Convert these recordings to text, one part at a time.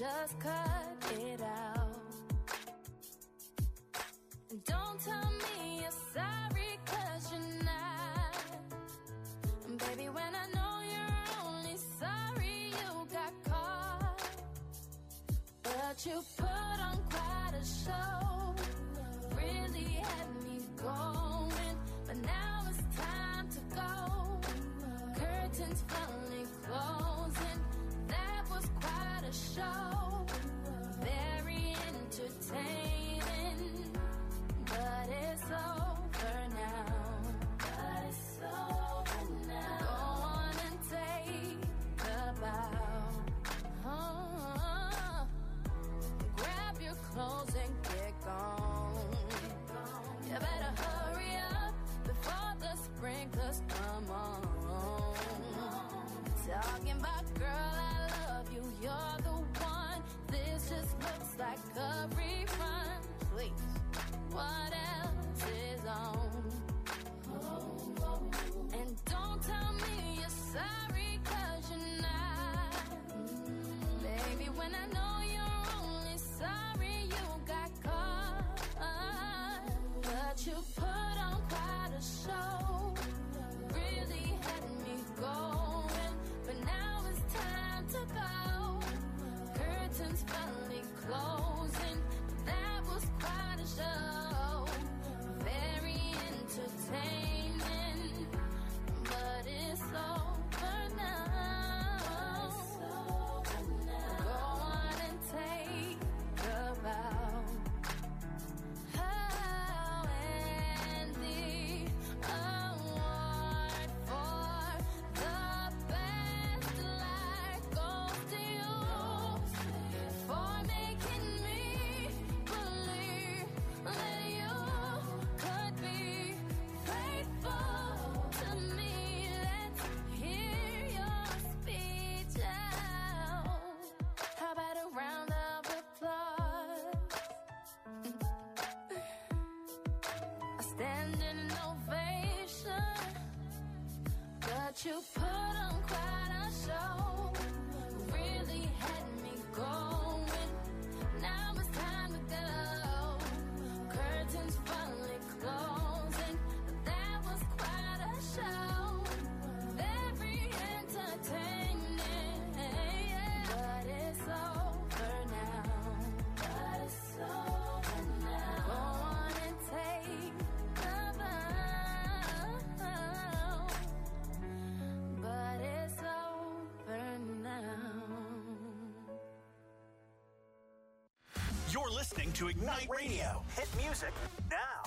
just cut it out. And don't tell me you're sorry, 'cause you're not. And baby, when I know you're only sorry you got caught. But you put on quite a show, really had me going. But now it's time to go. Curtains finally closing. That was quite a show, very entertaining. But it's over now. But it's over now. Go on and take a bow. Grab your clothes and get gone. You better hurry up before the sprinklers come on. Talking about, girl, I love you, you're the one. This just looks like a rerun. Please, what else is on? And don't tell me you're sorry, 'cause you're not. Baby, when I know you're only sorry you got caught. But you put on quite a show, really had me going. But now it's time to go. Curtains finally closing. That was quite a show, very entertaining. But it's over now. Go on and take a bow. Oh, and the award for the best life goes to you, for making me believe that you could be faithful to me. Let's hear your speech out. How about a round of applause? A standing ovation. But you put on quite a show, really had me going. Now it's time to go. Curtains finally closing. That was quite a show, very entertaining. But it's over now. But it's over now. Go on and take a bow. But it's over now. You're listening to Ignite Radio. Hit music now.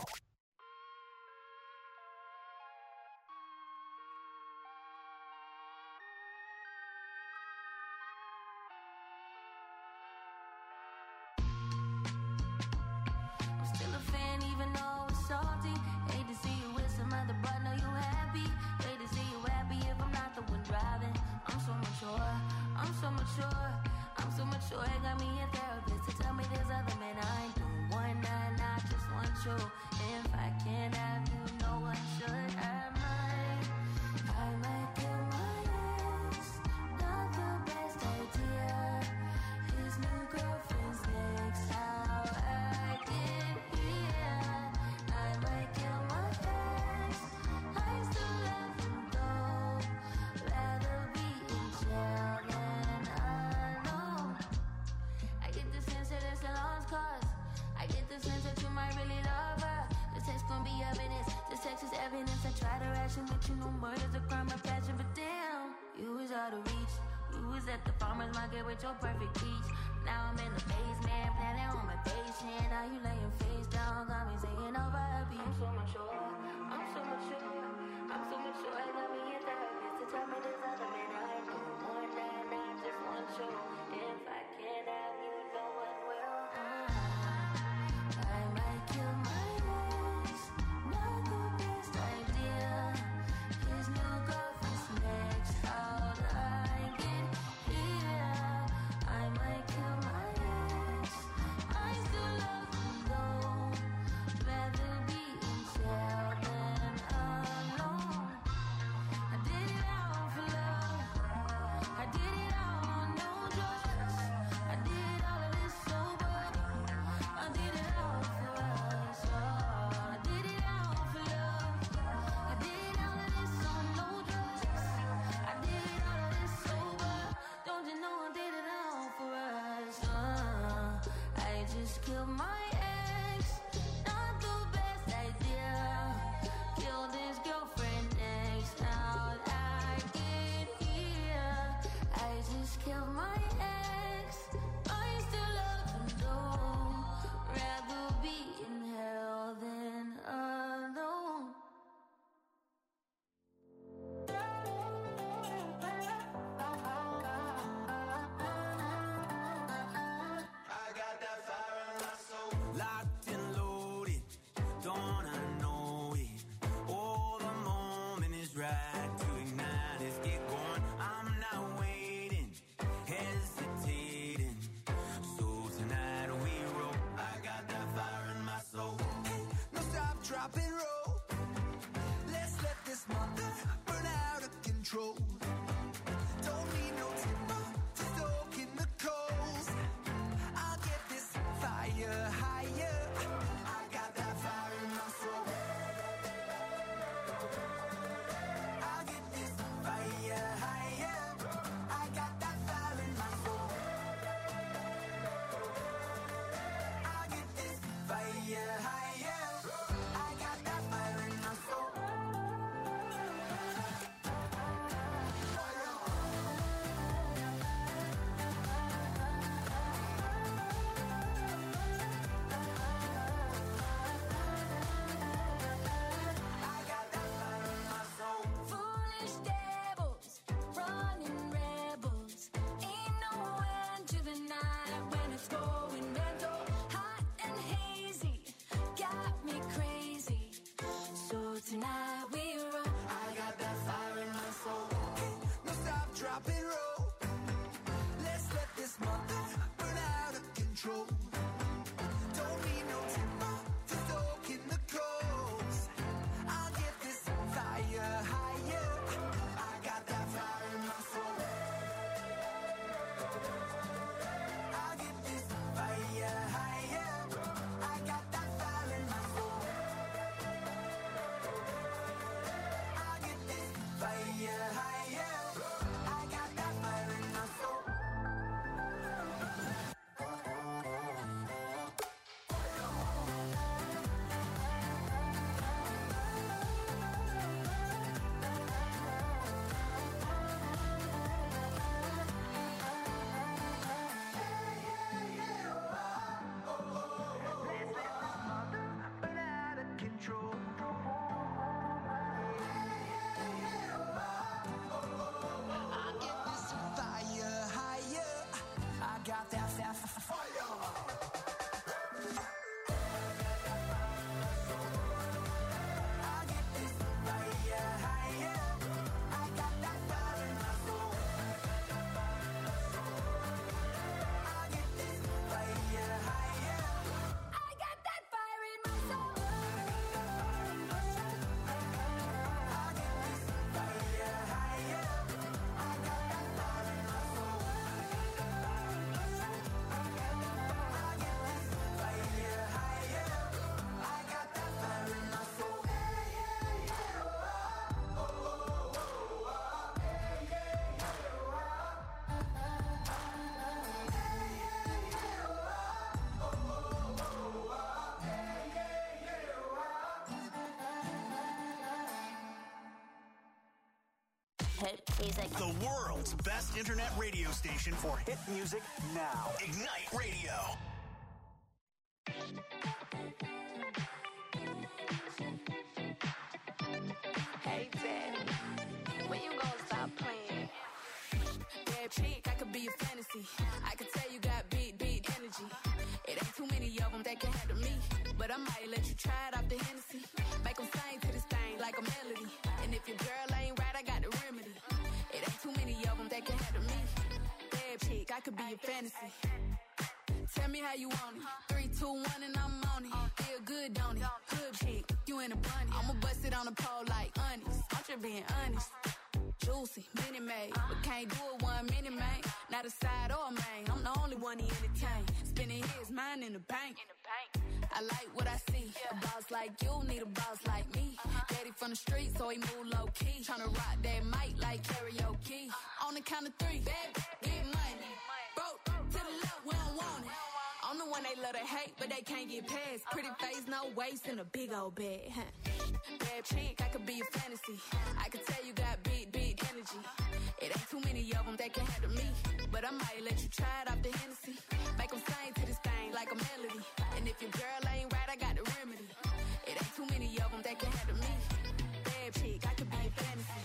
I'm still a fan even though it's salty. Hate to see you with some other, but know you happy. Hate to see you happy if I'm not the one driving. I'm so mature, I'm so mature, I'm so mature. It got me a therapist to tell me there's other men I ain't doing one night, I just want you. If I can't have you, no one should have mine. I might kill my ex, not the best idea. His new girlfriend's next, how I get here. I might kill my ex, I still love him though. Rather be in jail than alone. I get the sense that it's a lost cause. I get the sense that you might really love her. This text gon' be evidence, this text is evidence. I try to ration, but you know murder's a crime of passion. But damn, you was out of reach. You was at the farmer's market with your perfect peach. Now I'm in the basement, planning on my patient. Now you laying face down, got me singing over a beat. I'm so mature, I'm so mature, I'm so mature. I got me a therapist to tell me there's other men I ain't doing one night, I just want you. If I can't have you, no one will. I might kill my ex, not the best idea. His new girlfriend's next, how'd I get here? I might kill my ex, I still love him though. Rather be in jail than right to ignite. Let's get going. I'm not waiting, hesitating. So tonight we roll. I got that fire in my soul. Hey, no stop, drop and roll. Let's let this mother burn out of control. Don't need no timber to stoke in the coals. I'll get this fire higher. I got that fire in my soul. I'll get this fire higher. I got that fire in my soul. I'll get this fire higher. I got that fire in my soul. Foolish devils, running rebels. Ain't no end to the night when it's going mental. Hot and hazy, got me crazy. So tonight we run. I got that fire in my soul. Hey, no stop, drop and roll. Let's let this mother burn out of control. Don't need no timber to stoke in the coals. I'll get this fire higher. I got that fire in my soul. I'll get this fire higher. I got that fire in my soul. I'll get this fire higher. I got that fire in my soul. Burn out of control. I get this fire higher. I got that fire. I get this fire higher. I got that fire in my soul. I get this fire higher. I got that fire in my soul. I get this fire higher. I got that fire in my soul. I get this fire higher. I got that fire in my soul. Hit music. The world's best internet radio station for hit music now. Ignite Radio. Hey, Daddy, when you gonna stop playing? Bad chick, I could be a fantasy. I could tell you got big energy. It ain't too many of them that can handle me. But I might let you try it off the Hennessy. Make them sing to this thing like a melody. And if your girl ain't right, I got the remedy. It ain't too many of them that can handle me. Bad chick, I could be a fantasy. Tell me how you want it. 3, 2, 1, and I'm on it. Feel good, don't it? Hood chick, you in a bunny. I'ma bust it on the pole like honest. I'm just being honest. Juicy, mini made, but can't do it 1 minute, man. Not a side or a main. I'm the only one he entertain. Spending his mind in the bank. I like what I see. A boss like you need a boss like me. Daddy from the street, so he move low key. Tryna rock that mic like karaoke. On the count of 3, baby, get money. Broke to the left, we don't want it. I'm the one they love to hate, but they can't get past. Pretty face, no waist, and a big old bag. Bad chick, I could be a fantasy. I could tell you got big energy. It ain't too many of them that can handle me. But I might let you try it off the Hennessy. Make them sing to this thing like a melody. And if your girl ain't right, I got the remedy. It ain't too many of them that can handle me. Bad chick, I could be a fantasy.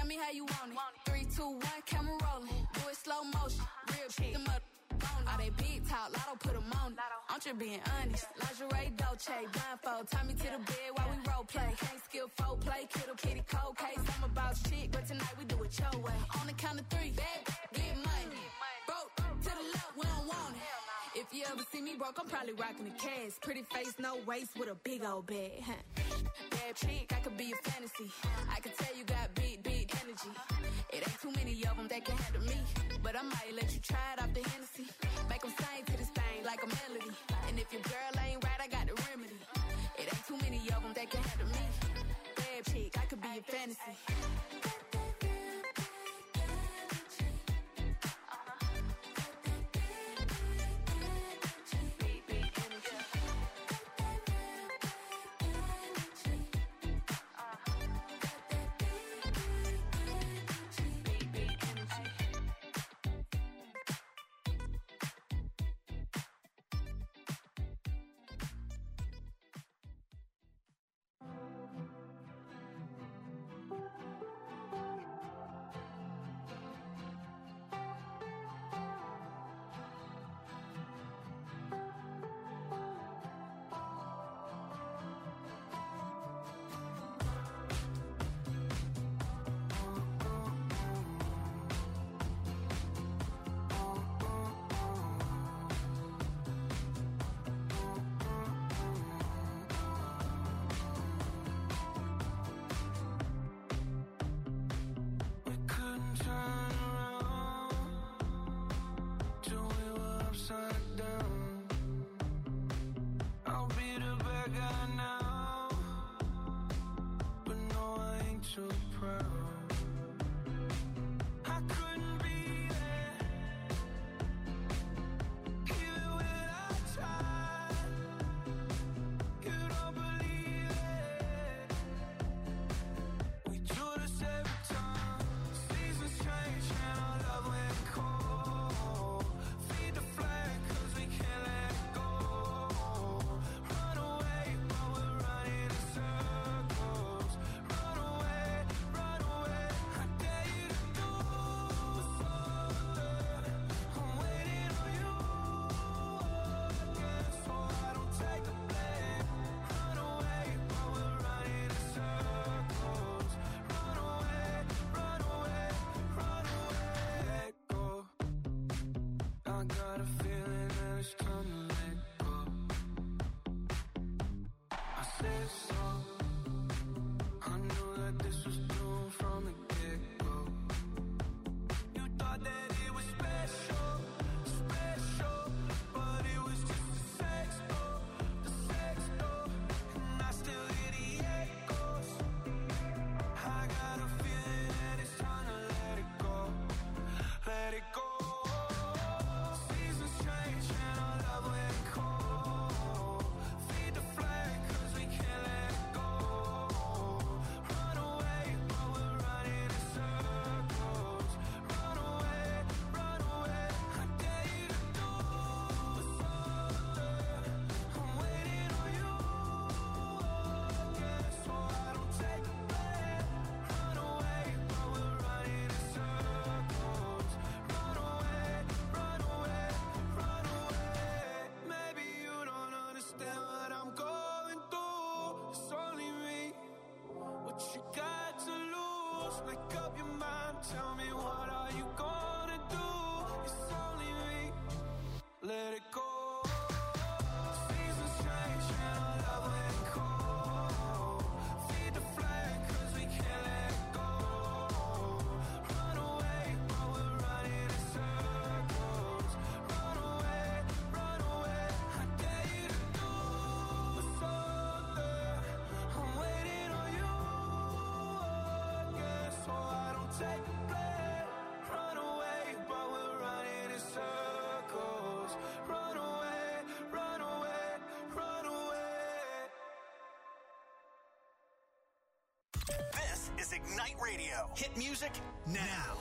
me how you want it. 3, 2, 1, camera rolling. Do it slow motion. Real shit. Them up. All they big talk, Lotto put them on it. I'm just being honest. Lingerie, Dolce, blindfold. Tie me to the bed while we role play. Can't skill folk play, kiddo, kitty, cold case. I'm about shit, but tonight we do it your way. On the count of 3, bad, get money. Broke to the left, we don't want it. If you ever see me broke, I'm probably rocking the cash. Pretty face, no waist, with a big old bag. Bad chick, I could be a fantasy. I could tell you got big energy. It ain't too many of them that can handle me. But I might let you try it off the Hennessy. Make them sing to this thing like a melody. And if your girl ain't right, I got the remedy. It ain't too many of them that can handle me. Bad chick, I could be a fantasy. Tell me, what are you gonna do? It's only me. Let it go. Seasons change and our love went cold. Feed the flag 'cause we can't let go. Run away, but we're running in circles. Run away, I dare you to do something. I'm waiting on you again, so I don't take the blame. Run away, but we're running in circles. Run away, run away, run away. This is Ignite Radio. Hit music now.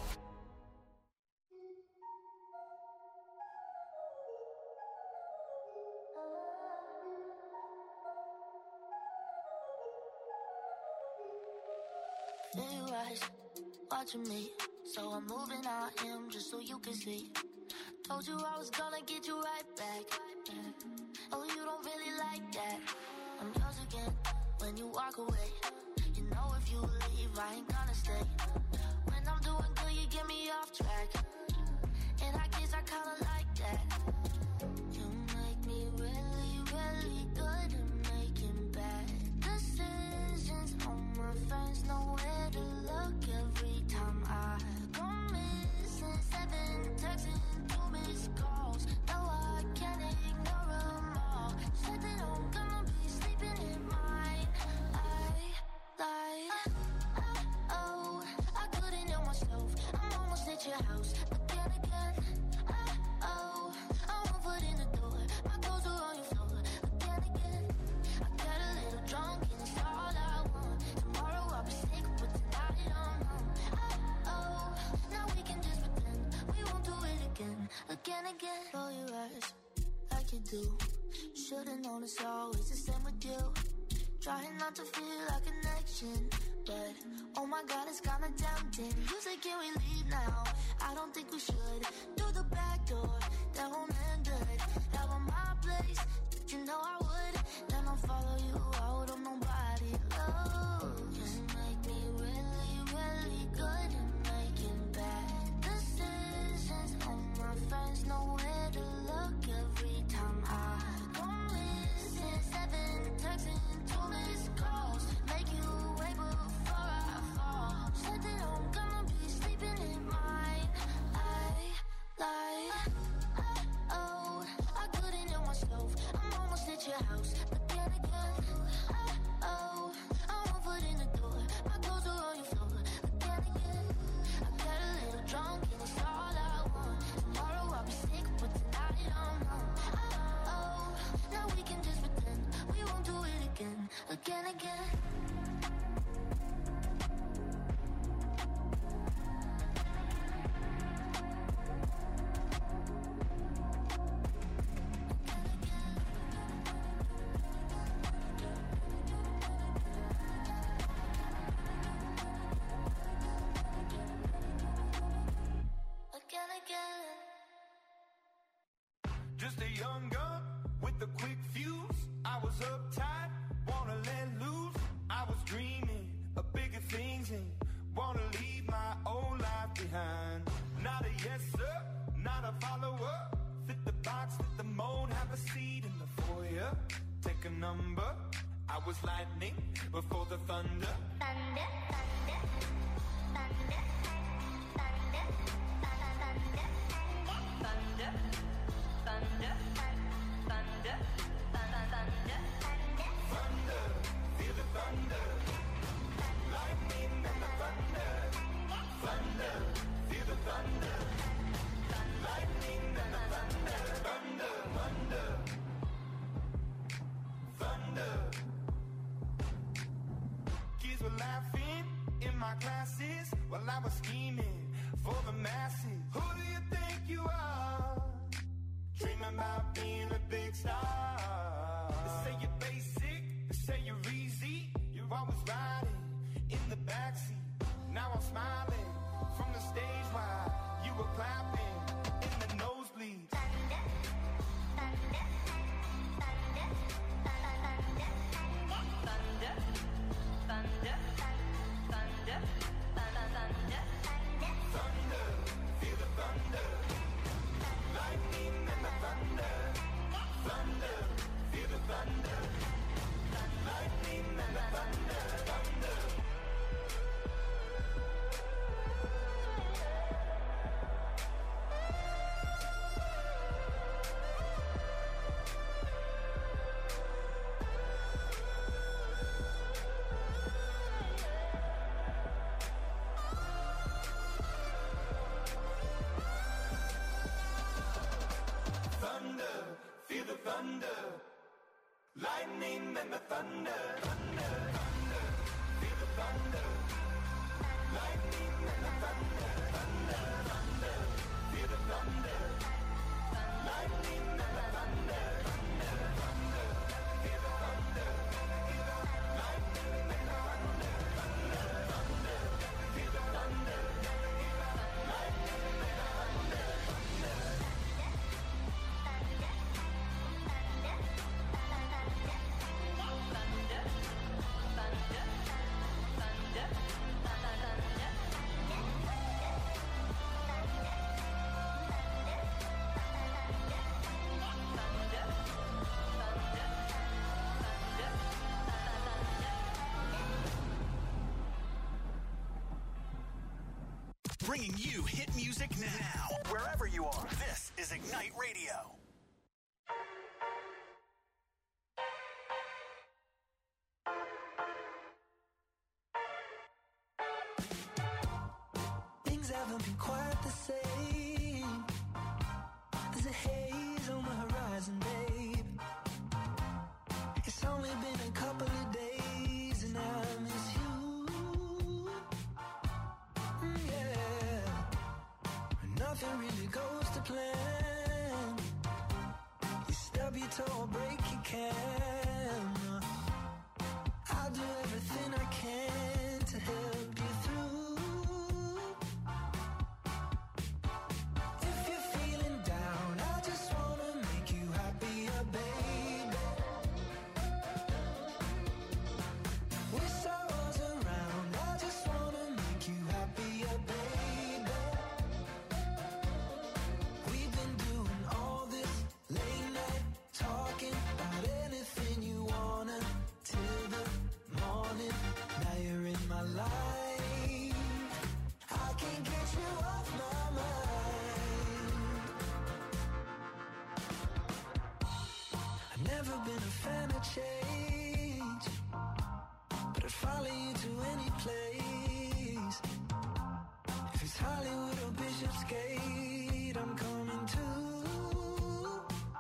Sunrise, watching me. So I'm moving on him just so you can see. Told you I was gonna get you right back. Oh, you don't really like that. I'm yours again when you walk away. You know if you leave, I ain't gonna stay. When I'm doing good, you get me off track. And I guess I kinda like that. You make me really, really good at making bad decisions. All my friends know where to look every time I go missing. 7 texts and 2 missed calls. No, I can't ignore them all. Said that I'm gonna be sleeping in mine. Oh, I couldn't help myself. I'm almost at your house. But then again, oh, I won't put in the door. My clothes are on your floor. But then again, I got a little drunk and it's all I want. Tomorrow I'll be sick, but tonight I'm home. Oh, now we can just pretend we won't do it again. Again. Roll your eyes like you do. Should've known it's always the same with you. Trying not to feel a connection, but oh my God, it's kinda tempting. You say, can we leave now? I don't think we should. Through the back door, that won't end good. Have on my place, you know I would. Then I'll follow you out on nobody. Oh, you make me really, really good at making bad decisions. All my friends know where to look every time I go missing. 7 texts and 2 missed calls. Make you wait before I fall. Said that I'm gonna be sleeping in mine. Oh, I couldn't help myself. I'm almost at your house. But then again, oh, I won't put in the door. My clothes are on your floor. But then again, I got a little drunk and it's all I want. Tomorrow I'll be sick, but tonight I'm home. Oh, now we can just pretend we won't do it again. Just a young gun with a quick fuse. I was uptight, wanna let loose. I was dreaming of bigger things and wanna leave my old life behind. Not a yes sir, not a follower. Fit the box, fit the mold, have a seat in the foyer. Take a number. I was lightning before the thunder. Thunder, thunder, thunder, thunder, thunder, thunder, thunder, thunder, thunder, Thunder, feel the thunder. Lightning and the thunder. Thunder, feel the thunder. Lightning and the thunder. Thunder, thunder. Thunder. Kids were laughing in my classes while I was scheming for the masses. Who do you think you are? Dreaming about being a big star. They say you're basic, they say you're easy. You're always riding in the backseat. Now I'm smiling from the stage while you were clapping in the nosebleeds. thunder, thunder, thunder, thunder, thunder, thunder, thunder, thunder, Thunder, feel the thunder. Lightning and the thunder. Thunder, feel the thunder. Lightning and the thunder. Thunder. Thunder, feel the thunder. Lightning and the thunder. Thunder, thunder, feel the thunder. Lightning and the thunder. Thunder, thunder, feel the thunder. Lightning and the thunder. Thunder, thunder, feel the thunder. Lightning and the thunder. Thunder, thunder, feel the thunder. Bringing you hit music now. Wherever you are, this is Ignite Radio. Things haven't been quite the same. There's a haze on the horizon, babe. It's only been a couple of days and I miss you. Yeah. Nothing really goes to plan. You stub your toe or break your can. I'll do everything I can to help you through. Never been a fan of change, but I'd follow you to any place. If it's Hollywood or Bishopsgate, I'm coming too.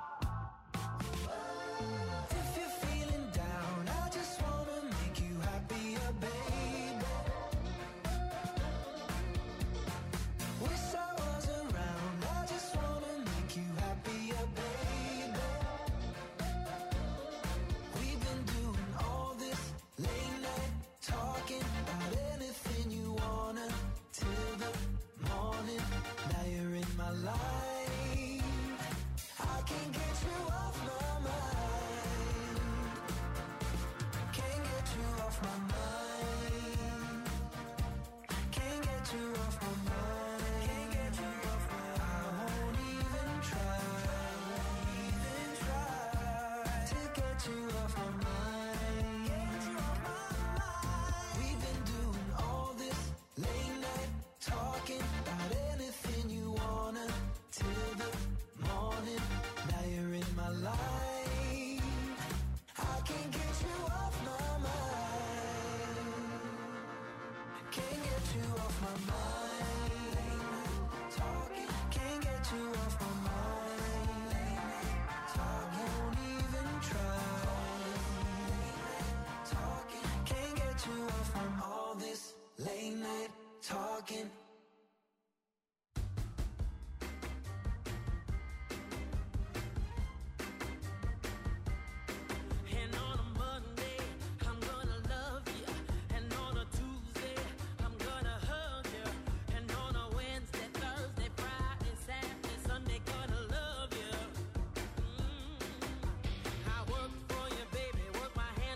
If you're feeling down, I just wanna make you happier, baby. Wish I was around, I just wanna make you happier, baby.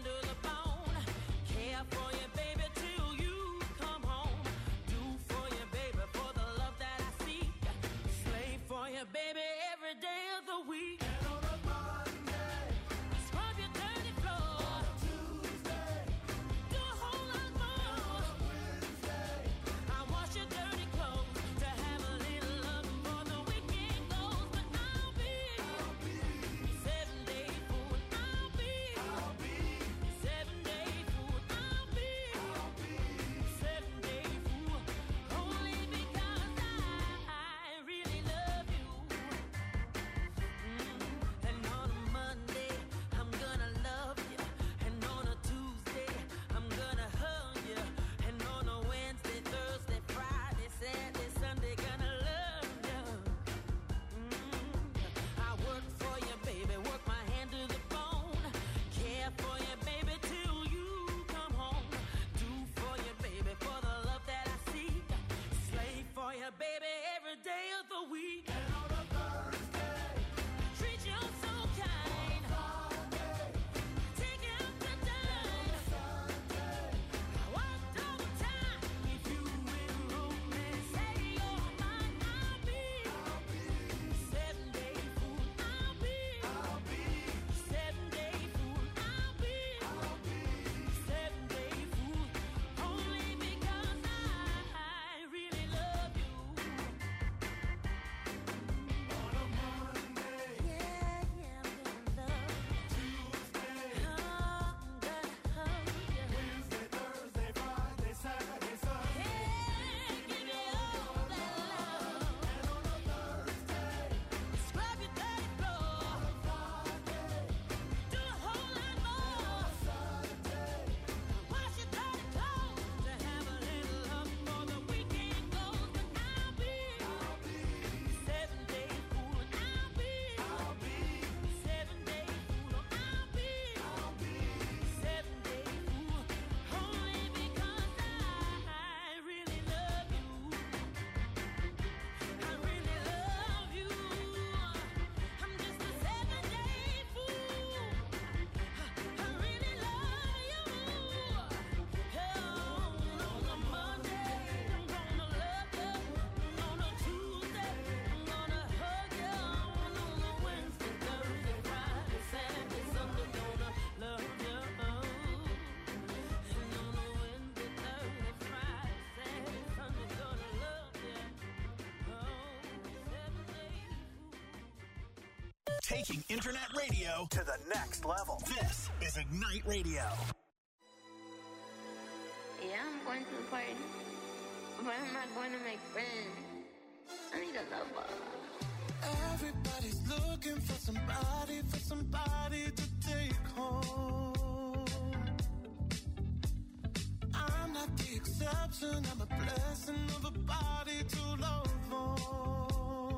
For you, baby, till you come home. Do for you, taking internet radio to the next level. This is Ignite Radio. Yeah, I'm going to the party, but I'm not going to make friends. I need a lover. Everybody's looking for somebody to take home. I'm not the exception, I'm a blessing of a body to love on.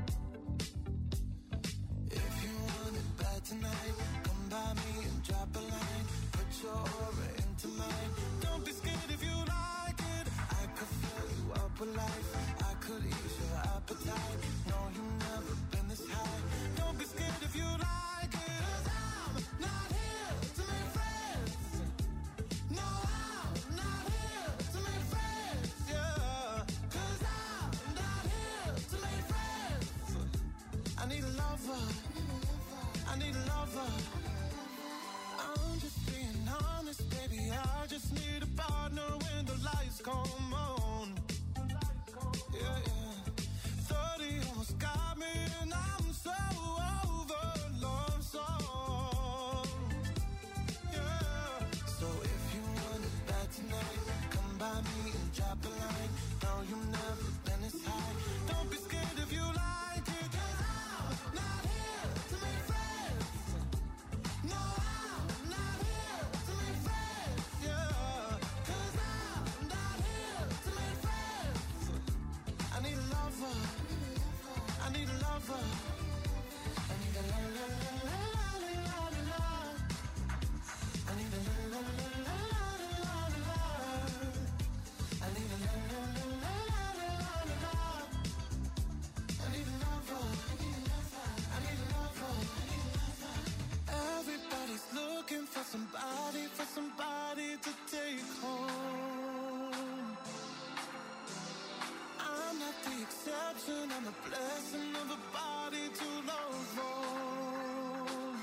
If you want it bad tonight, come by me and drop a line. Put your aura into mine. Don't be scared if you like it. I could fill you up with life. I could ease your appetite. No, you've never been this high. Don't be scared if you like it. 'Cause I'm not here to make friends. No, I'm not here to make friends. Yeah, 'cause I'm not here to make friends. I need a lover. I need a lover. I'm just being honest, baby. I just need a partner when the lights come on. Yeah, yeah. 30 almost got me, and I'm so over love song. Yeah. So if you want it bad tonight, come by me and drop a line. No, you've never been this high. Don't be scared if you like it, 'cause I'm not here to make friends. No, I'm not here to make friends. Yeah, 'cause I'm not here to make friends. I need a lover. I need a lover. I need a la la la la la la la la. I need a la la la la la la la la. I need a la la la la la la la la. I need a lover. I need a lover. Everybody's looking for somebody to take home. I'm not the exception, I'm a blessing of a body to love on.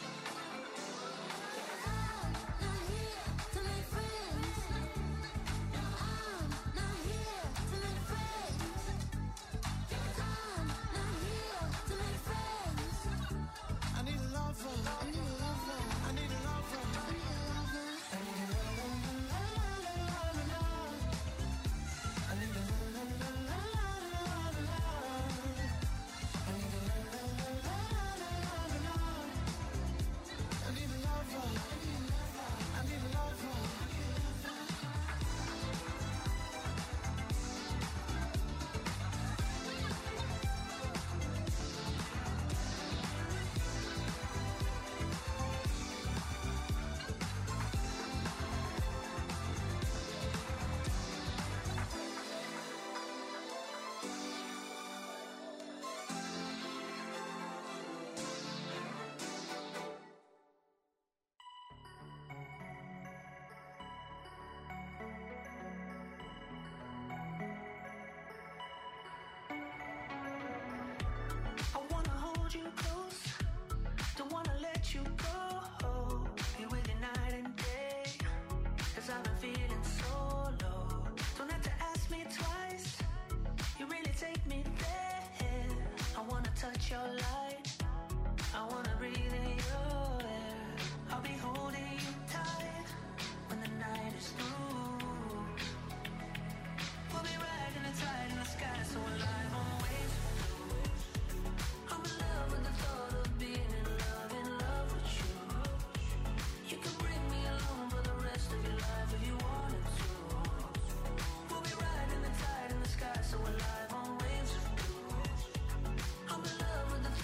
I'm not here to make friends. I'm not here to make friends. I'm not here to make friends. I need a lover. I need a lover. I need a lover. I need a lover. I need a la la la la la la la. I need a la la la la la la la. I need a la la la la la la la. I need a lover. I need a lover. I wanna hold you close, don't wanna let you go. Be with you night and day, 'cause I've been feeling so low. Don't have to ask me twice, you really take me there. I wanna touch your light, I wanna breathe in your air. I'll be holding you tight when the night is through. We'll be riding the tide in the sky, so alive on waves. I'm in love with the thought of being in love with you. You can bring me along for the rest of your life if you wanted to. We'll be riding the tide in the sky, so alive on waves of blue. I'm in love with the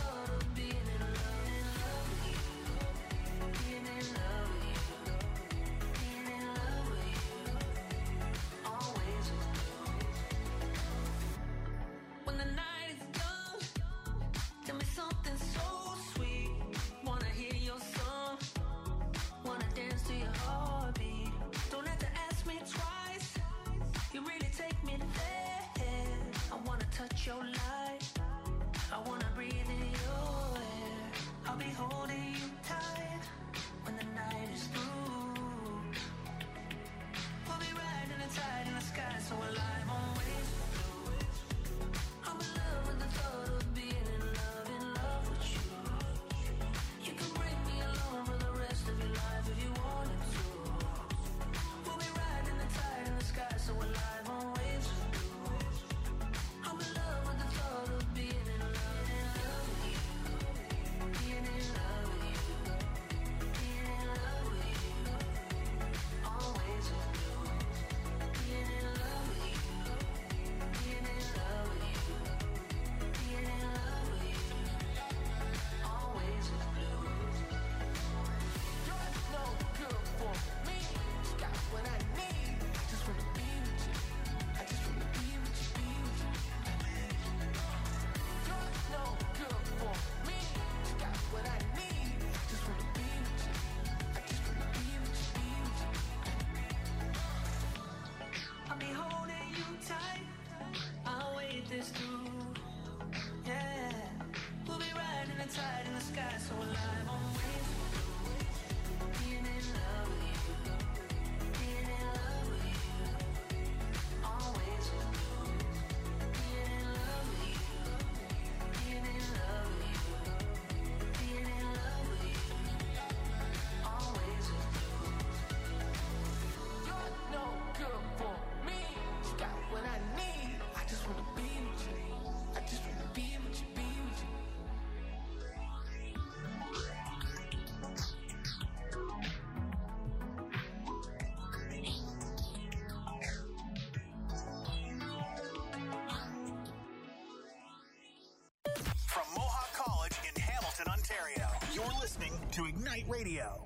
to Ignite Radio.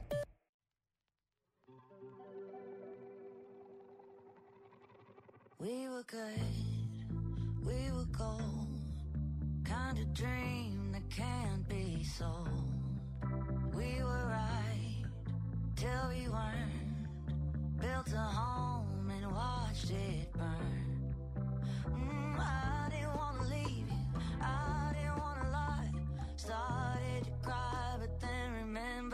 We were good, we were gold, kind of dream that can't be sold. We were right till we weren't, built a home and watched it burn. I didn't want to leave you, I didn't want to lie, started to cry but then remembered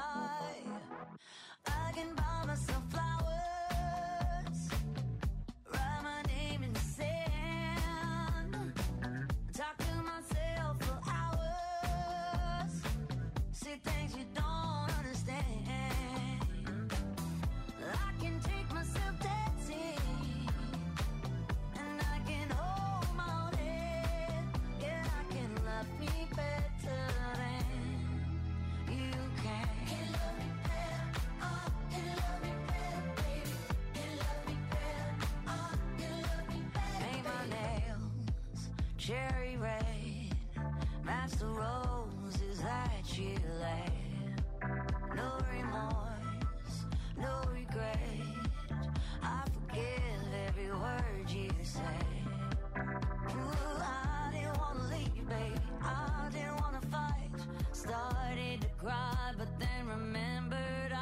I can buy myself flowers, write my name in the sand, talk to myself for hours, see things you don't understand. I can take myself dancing, and I can hold my own head. Yeah, I can love me better than you can. Can love me better, can love me better, baby. Can love me better, can love me better. Paint my nails cherry red, match the roses that you laid. No remorse, no regret, I forgive every word you say. Ooh, I didn't want to leave you, baby, I didn't want to fight, started to cry but then remembered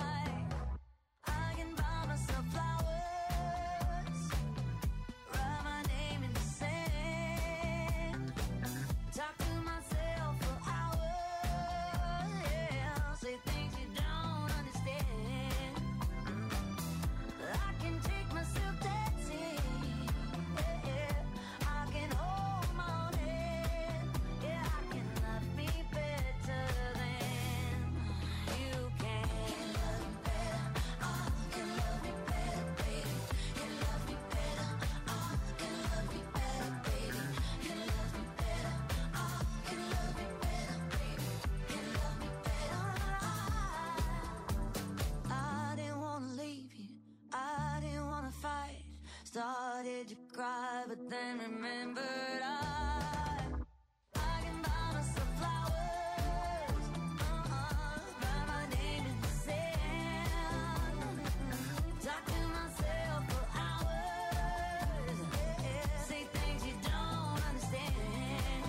I can buy myself flowers, write my name in the sand, talk to myself for hours, yeah, say things you don't understand. I can take myself dancing, yeah, I can hold my own head, yeah, I can love me better than you can. Can love me better, can love me better, baby. Can love me better, can love me better, baby. Can love me better, can love me better, baby. Can love me better. I didn't want to leave you, I didn't want to fight, started to cry but then remembered I can buy myself flowers, write my name in the sand, talk to myself for hours, yeah, say things you don't understand.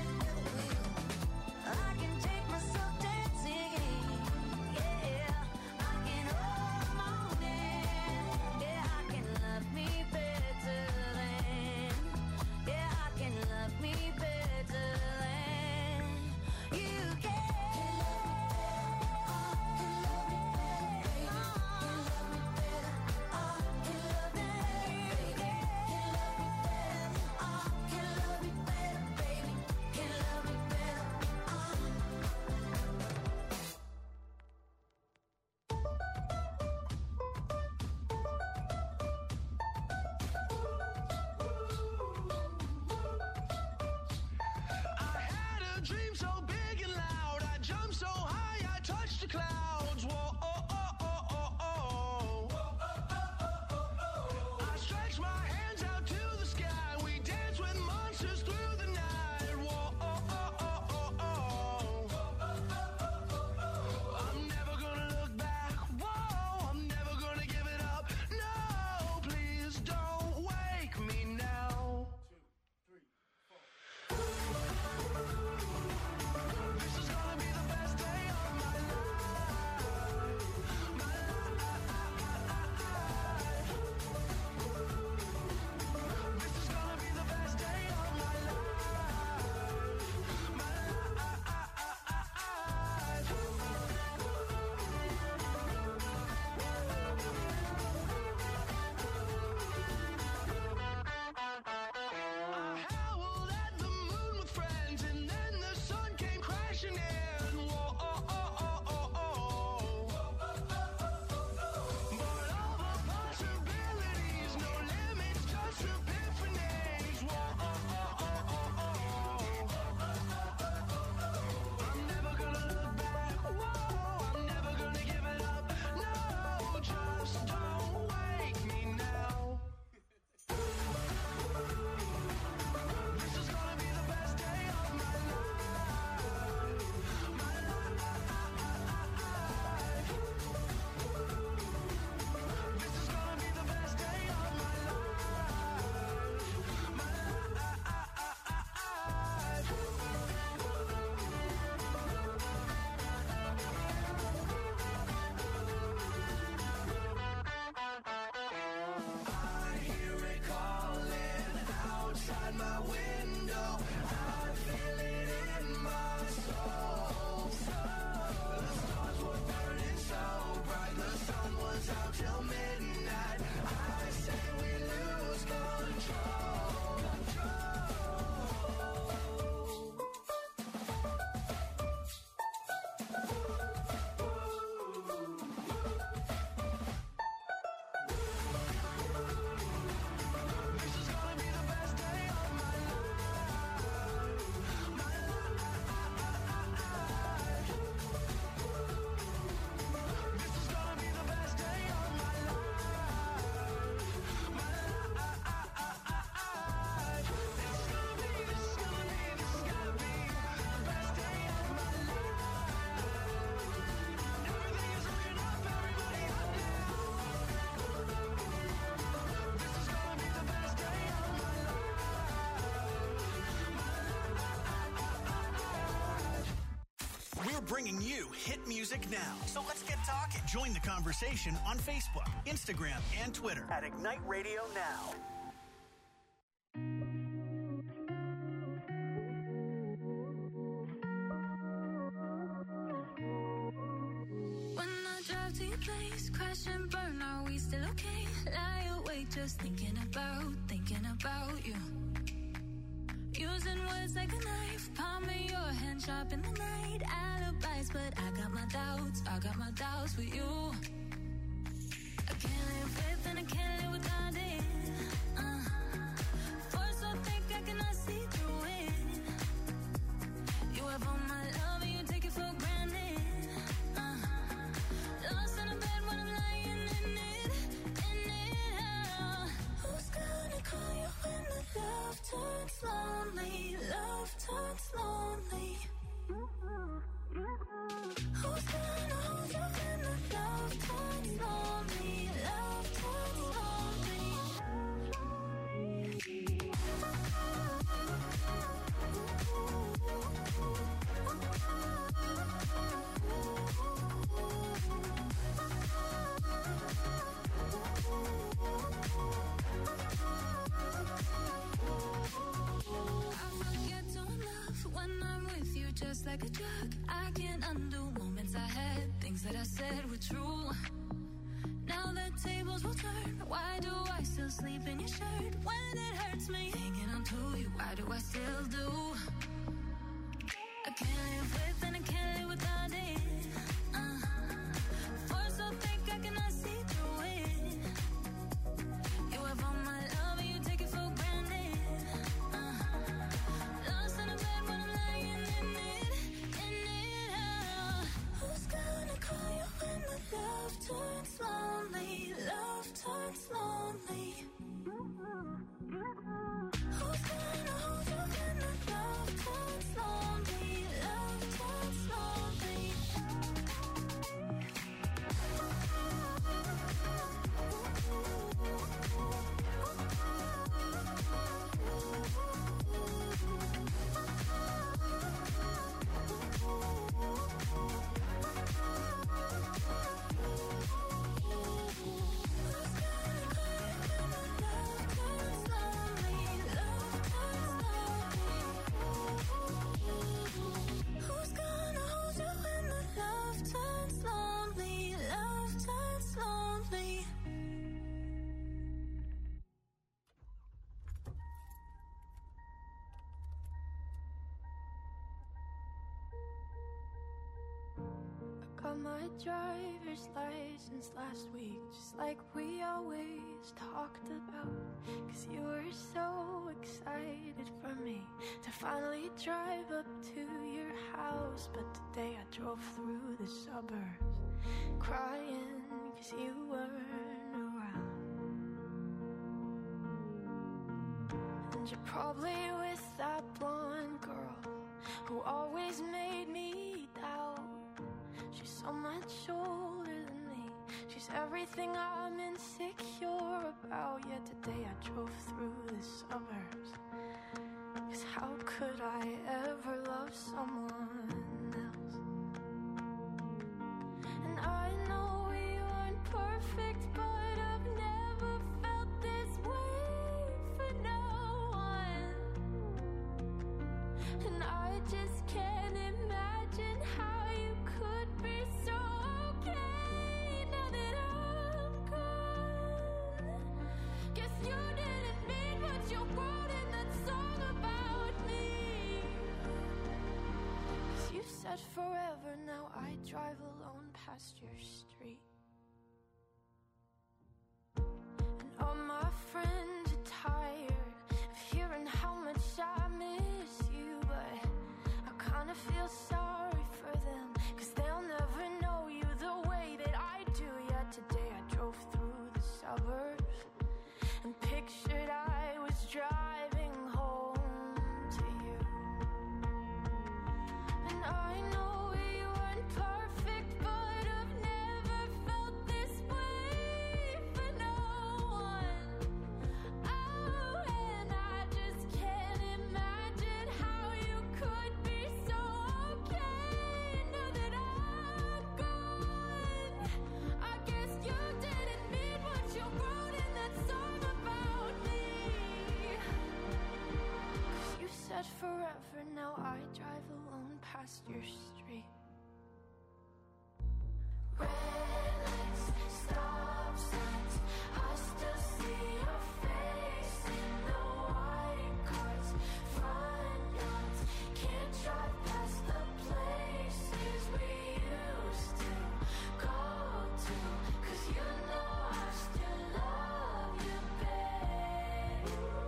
I can take myself dancing, yeah, I can hold my own hand, yeah, I can love me better than, yeah, I can love me better than you can. I had a dream so big and loud, I jumped so high, I touched the clouds. Whoa, oh, oh, oh, oh, oh. I stretched my hands out to the sky, we danced with monsters through the night. Whoa, oh, oh, oh, oh, oh. I'm never gonna look back, whoa, I'm never gonna give it up. No, please don't wake me now. This is gonna be the best day of my life. bringing you hit music now. So let's get talking. Join the conversation on Facebook, Instagram, and Twitter at Ignite Radio Now. When I drive to your place, crash and burn, are we still okay? Lie awake, just thinking about you. Using words like a knife, palm of your hand, sharp in the night. Alibis, but I got my doubts with you. I can't live with and I can't live without it. Force so thick I cannot see through it. You have all my love and you take it for granted. Lost in a bed when I'm lying in it. Who's gonna call you when the love turns lonely? Love turns lonely. Who's gonna hold you when the love turns lonely? Love turns lonely. Just like a drug, I can't undo moments I had. Things that I said were true. Now the tables will turn. Why do I still sleep in your shirt? When it hurts me, hanging on to you, why do I still do? I can't live with and I can't live without it. Force so thick I cannot see through it. You have all my love and you take it for granted. Lost in a bed when I'm lying in it. Who's gonna call you when the love turns lonely? Love turns lonely. Who's gonna hold you when the love turns lonely? Love turns lonely. Who's gonna hold you when the love turns lonely? Love turns lonely. I got my driver's license last week, just like we always talked about. 'Cause you were so excited for me to finally drive up to your house. But today I drove through the suburbs crying 'cause you weren't around. And you're probably with that blonde girl who always made me doubt. She's so much older than me. She's everything I'm insecure about. Yet today I drove through the suburbs. 'Cause how could I ever love someone else? And I know we weren't perfect, but I've never felt this way for no one. And I just can't imagine how you could be so okay now that I'm gone. Guess you didn't mean what you wrote in that song about me. 'Cause you said forever, now I drive alone past your street. And all my friends are tired of hearing how much I miss you. But I kinda feel sorry for them, 'cause they'll never know you the way that I do. Yet today I drove through the suburbs and pictured I was driving home to you. And I know we weren't perfect, but I've never felt this way for no one. Oh, and I just can't imagine how you could be so okay now that past your street. Red lights, stop signs, I still see your face in the white cars, front yards. Can't drive past the places we used to go to, 'cause you know I still love you, babe.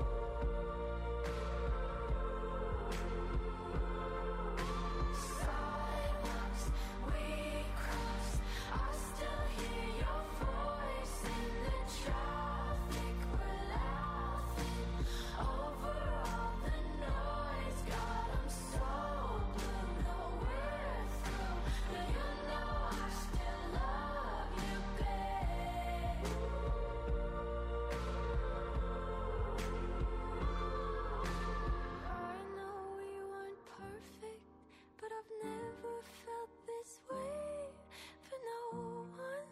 Sidewalks we crossed, I still hear your voice in the traffic. We're laughing over all the noise. God, I'm so blue, know we're through, but you know I still love you, babe. I know we weren't perfect, but I've never felt this way for no one.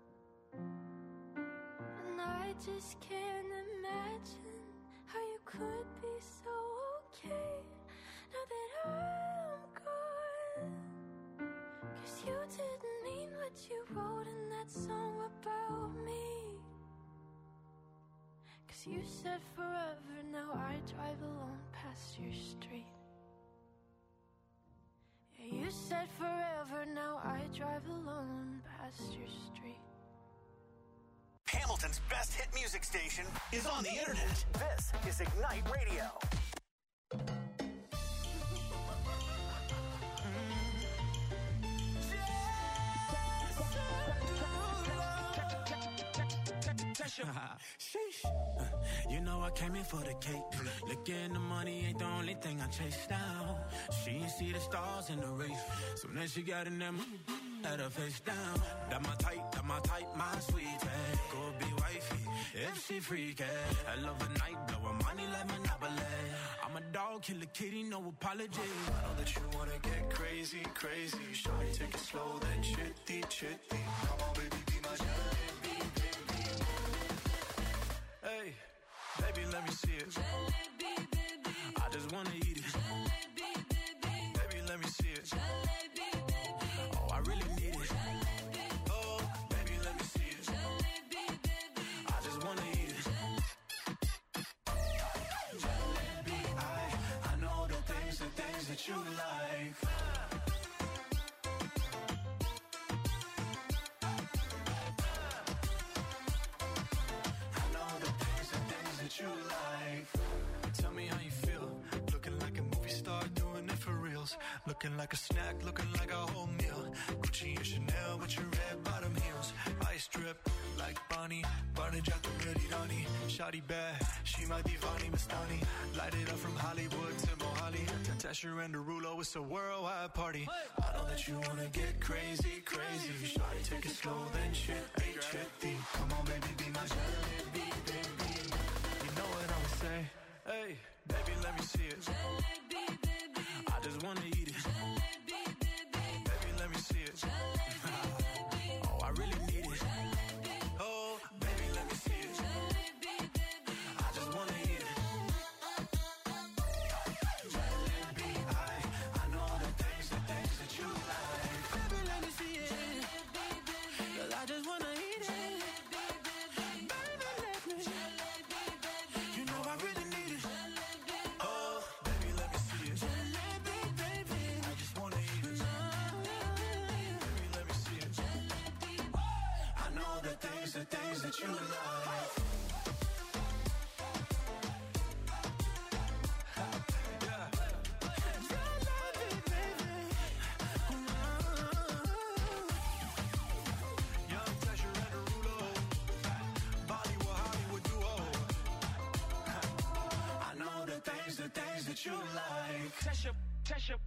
And I just can't imagine how you could be so okay now that I'm gone. 'Cause you didn't mean what you wrote in that song about me. 'Cause you said forever, now I drive alone past your street. Yeah, you said forever, now I drive alone past your street. Hamilton's best hit music station is on the internet. This is Ignite Radio. Sheesh. You know I came in for the cake. Looking the money ain't the only thing I chase down. She ain't see the stars in the race. So then she got in them, had her face down. That my type, my sweetie. Go be wifey, if she freaky. I love a night, blowin' money like Monopoly. I'm a dog, kill a kitty, no apology. I know that you wanna get crazy, crazy. Shawty, take it slow, then chitty, chitty. Come on, baby, be my jalebi, baby. Hey, baby, let me see it. Jalebi, baby. I just wanna eat it. Jalebi, baby. Baby, let me see it. Jalebi, baby. Oh, I really need it. Oh, baby, let me see it. Jalebi, baby. I just wanna eat it. Jalebi, I know the things that you like. I know the things that you like. Tell me how you feel. Looking like a movie star, doing it for reals. Looking like a snack, looking like a whole meal. Gucci and Chanel with your red bottom heels. Ice drip like Bonnie, Barney Jack the Ready Donnie. Shawty bad, she my divani Mastani. Light it up from Hollywood to Mohali. Tasher and Derulo, it's a worldwide party. I know that you wanna get crazy, crazy. Shawty, take it slow, then chitty, chitty. Come on, baby, be my jalebi, baby. You know what I'ma say? Hey, baby, let me see it. Jalebi, baby. I just wanna eat it. Jalebi, baby. Baby, let me see it. Oh, I really need it. Oh, baby, let me see it. Jalebi, baby. I just wanna eat it. Jalebi, I know the things that you like. Baby, let me see it. Girl, I just wanna eat it. Baby, let me. You know I really need it. Oh, baby, let me see it. Jalebi, baby. I just wanna eat it. Baby, let me see it. I know the things that you like. Young Tasher and Derulo, Bollywood, Hollywood duo. I know the things that you like. Tasha.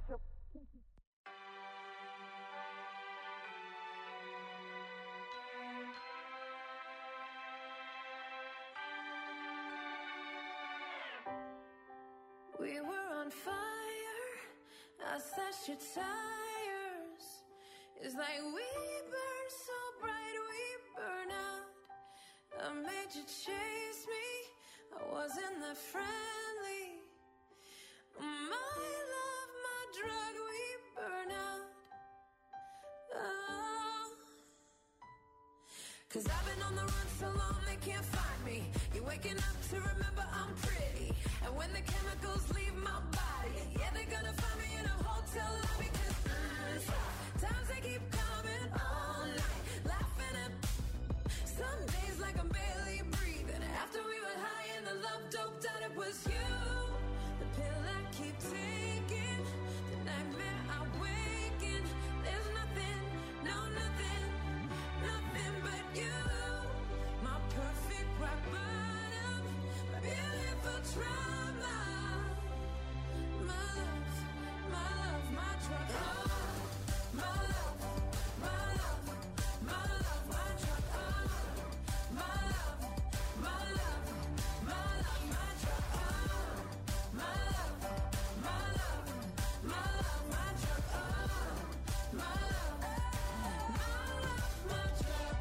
We were on fire, I slashed your tires. It's like we burn so bright, we burn out. I made you chase me, I wasn't that friendly. My love, my drug, we I've been on the run so long they can't find me. You're waking up to remember I'm pretty. And when the chemicals leave my body, yeah, they're gonna find me in a hotel lobby. Cause times they keep coming all night, laughing at some days like I'm barely breathing. After we were high and the love doped out, it was you. The pill I keep taking, the nightmare I wake in. There's nothing, no nothing, nothing but you. My perfect rock bottom, my beautiful trauma. My love, my drug. Oh, my love, my love, my love, my drug. Oh, my love, my love, my love, my drug. Oh, my love, my love, my love, my drug. Oh, my love, my drug.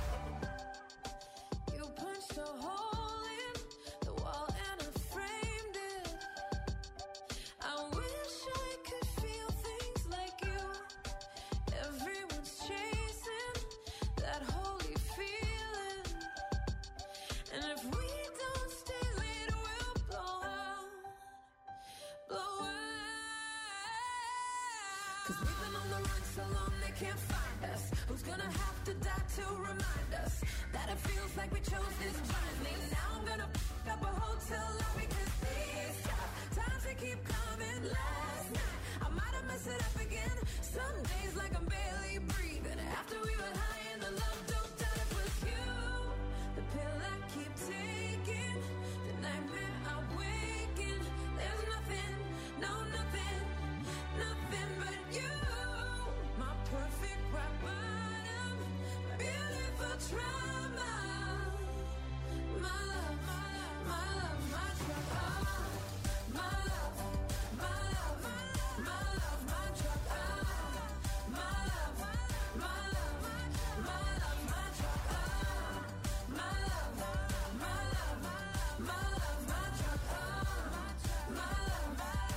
You punched a hole in the wall and I framed it. I wish I could feel things like you. Everyone's chasing that holy feeling. And if we don't stay late, we'll blow out. Blow out. Cause we've been on the run so long they can't find us. Who's gonna have to die to remind us that it feels like we chose this blindly? Now I'm gonna f*** up a hotel lobby. Cause these times they keep coming. Last night I might have messed it up again. Some days like I'm barely breathing. After we were high and the love doped out, it was you. The pill I keep taking, the nightmare I wake in. There's nothing, no nothing, nothing but you. My perfect rock bottom, my beautiful trauma. My love, my love, my drug. Oh, my love, my love, my love, my drug. Oh, my love, my love, my love, my drug. Oh, my love, my love, my love, my drug. Oh, my love,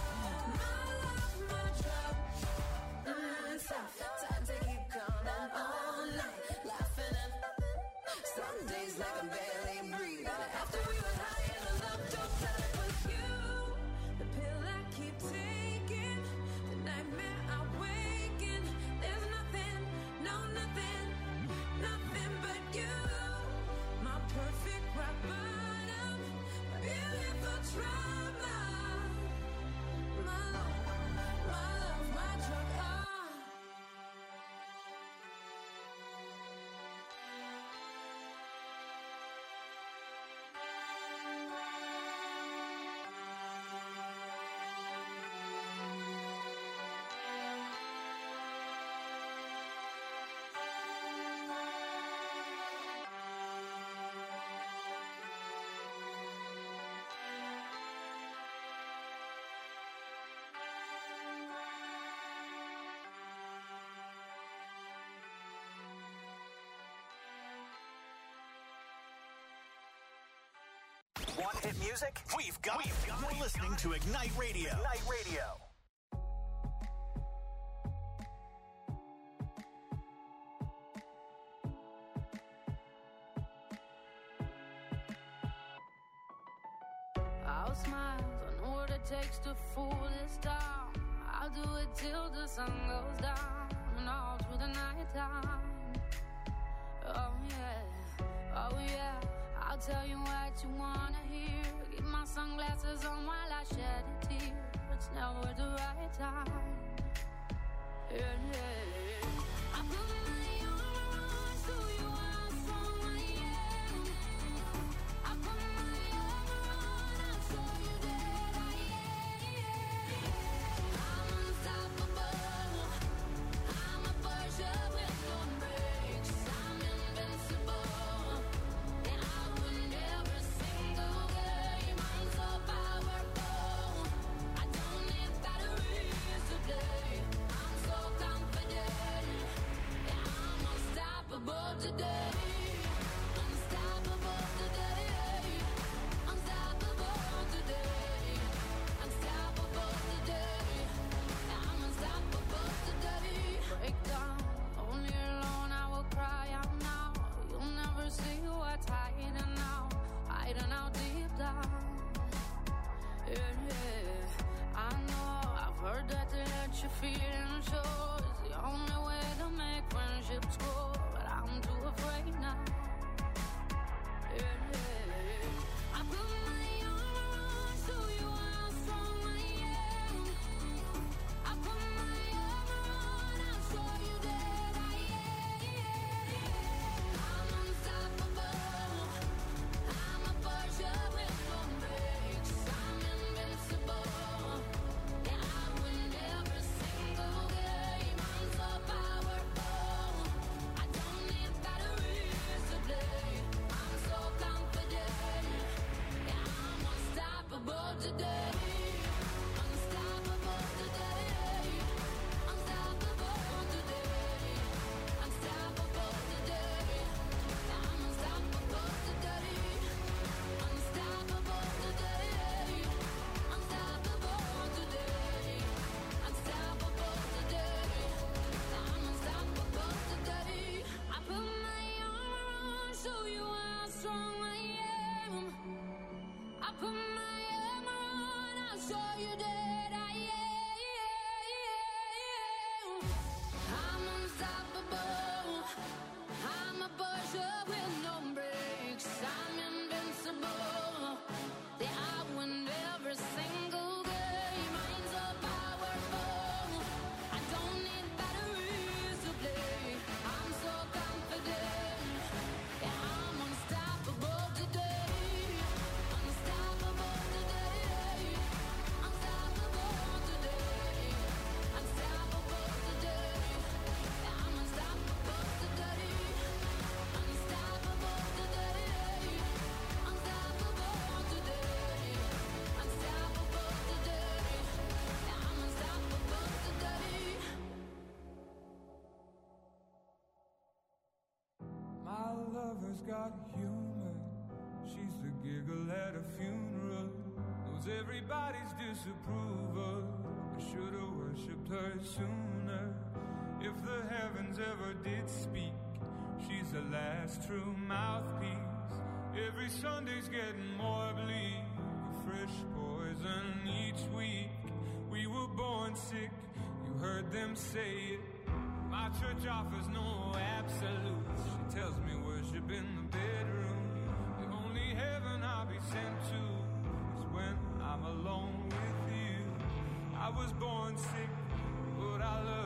my drug. Times they keep coming all night, laughing at some days like I'm barely breathing. After we were high and the love doped out, it was you. The pill I keep taking, the nightmare I wake in. There's nothing, no nothing, nothing but you. My perfect rock bottom, my beautiful trauma. My love, my drug. Oh. Want hit music? We've got it. You're listening to Ignite Radio. Ignite Radio. I'll smile, I know what it takes to fool this town. I'll do it till the sun goes down and all through the night time. Oh yeah, I'll tell you what you wanna hear. Keep my sunglasses on while I shed a tear. It's never the right time. Yeah. I put my armor on so you are strong, I am. I put my armor on, I'll show you that I am. I'm unstoppable. I'm a Porsche with no brakes. I'm invincible. And I win every single game. I'm so powerful. I don't need batteries today. I'm so confident. Yeah, I'm unstoppable today. Yeah, yeah. I know, I've heard that they let you feel and show. It's the only way to make friendships grow, but I'm too afraid now. Yeah, yeah. I put my arm around, show you how strong I am. I put my arm around, I'll show you that I am. I'm unstoppable. I'm a Porsche with no brakes. I'm invincible. Yeah, I win every single game. I'm so powerful. I don't need batteries to play. I'm so confident. Yeah, I'm unstoppable today. Unstoppable today. Unstoppable today. Unstoppable today. Yeah, I'm unstoppable today. Unstoppable today. Unstoppable today. Unstoppable today. I'm unstoppable today. I put my arm around, show you how strong I am. I put my arm around, I'll show you that I am. I'm unstoppable. I'm a Porsche with no brakes. I'm invincible. Yeah, I win every single game. I'm so powerful. I don't need batteries to play. I'm so confident. Yeah, I'm unstoppable today. Unstoppable today. Unstoppable today. Unstoppable today. Yeah, I'm unstoppable today. Unstoppable today. Unstoppable today. Unstoppable today. Yeah, I'm unstoppable today. My lover's got humor. She's the giggle at a funeral. Knows everybody's disapproval. I should've worshipped her sooner. If the heavens ever did speak, she's the last true mouthpiece. Every Sunday's getting more bleak. Fresh poison each week. We were born sick, you heard them say it. My church offers no absolutes. She tells me worship in the bedroom. The only heaven I'll be sent to is when I'm alone with you. I was born sick, but I love